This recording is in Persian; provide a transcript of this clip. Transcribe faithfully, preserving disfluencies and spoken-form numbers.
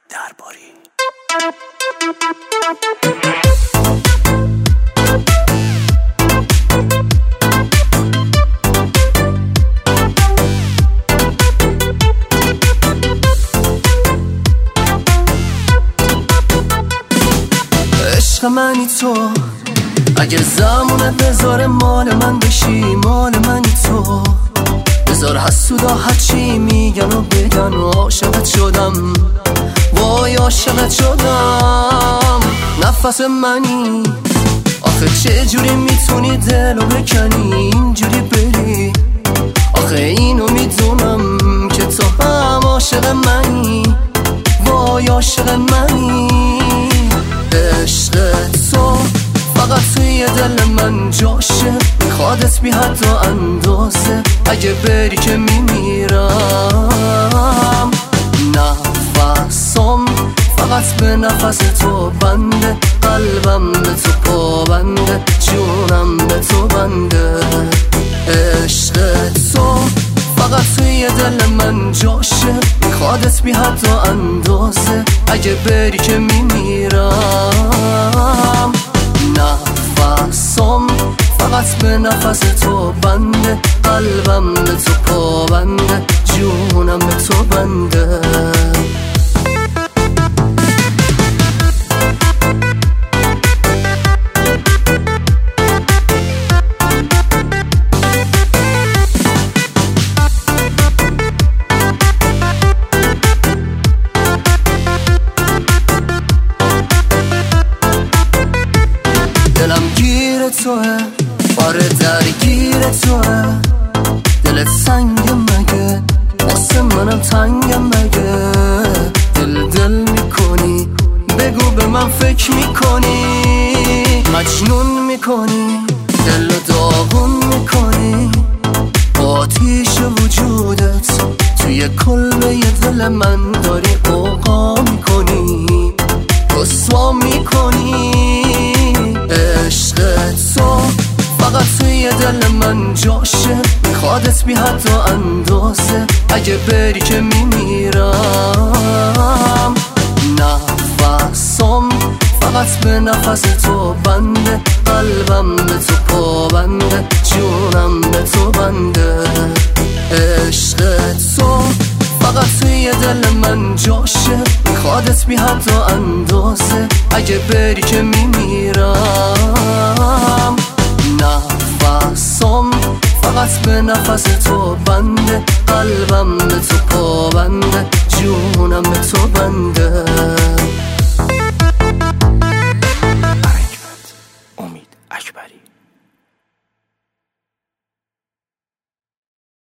درباری. عشق منی تو، اگه زمونه بذار مال من بشی، مال منی تو. بذار حسودا هرچی میگن و بگن و عاشقت شدم، وای عاشقت شدم. نفس منی، آخه چه جوری میتونی دلو بکنی اینجوری بری؟ آخه اینو میدونم که تو هم عاشق منی، وای عاشق منی. عشق تو فقط توی دل من جاشه، میخوادت بی حد و اندازه، اگه بری که میمیرم. نفسم فقط به نفس تو بنده، قلبم به تو پابنده، جونم به تو بنده. عشق تو فقط توی دل من جاشه، میخوادت بی حد و اندازه، اگه بری که میمیرم. نفسم فقط به نفس تو بنده، قلبم به تو پابنده، جونم به تو بنده. دلم گیر توه، آره درگیر توه. دلت سنگ مگه، واسه منم تنگ مگه؟ دل دل میکنی، بگو به من فکر میکنی، مجنون میکنی، دل داغون میکنی. با آتیش وجودت توی کلبه دل من داری اوقا میکنی، رسوا میکنی. عشق تو فقط توی دل من جاشه، میخوادت بی حد و اندازه، اگه بری که میمیرم. نفسم فقط به نفس تو بنده، قلبم به تو پابنده، جونم به تو بنده. عشق تو فقط توی دل من جاشه، میخوادت بی حد و اندازه، اگه بری که میمیرم. نفسم فقط به نفس تو بنده، قلبم به تو پابنده، جونم به تو بنده.